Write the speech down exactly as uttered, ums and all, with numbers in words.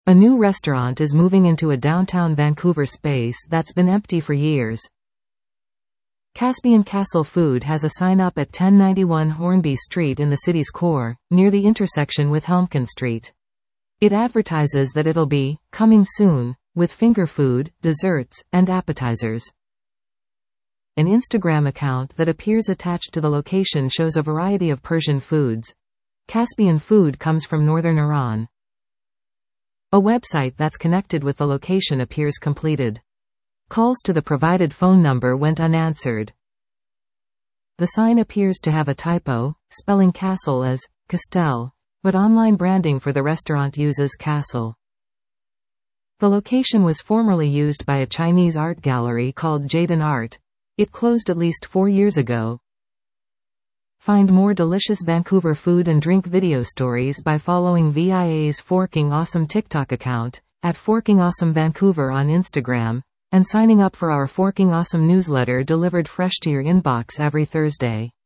A new restaurant is moving into a downtown Vancouver space that's been empty for years. Caspian Castle Food has a sign up at ten ninety-one Hornby Street in the city's core, near the intersection with Helmkin Street. It advertises that it'll be coming soon, with finger food, desserts, and appetizers. An Instagram account that appears attached to the location shows a variety of Persian foods. Caspian food comes from northern Iran. A website that's connected with the location appears completed. Calls to the provided phone number went unanswered. The sign appears to have a typo, spelling castle as Castel, but online branding for the restaurant uses castle. The location was formerly used by a Chinese art gallery called Jaden Art. It closed at least four years ago. Find more delicious Vancouver food and drink video stories by following V I A's Forking Awesome TikTok account, at Forking Awesome Vancouver on Instagram, and signing up for our Forking Awesome newsletter delivered fresh to your inbox every Thursday.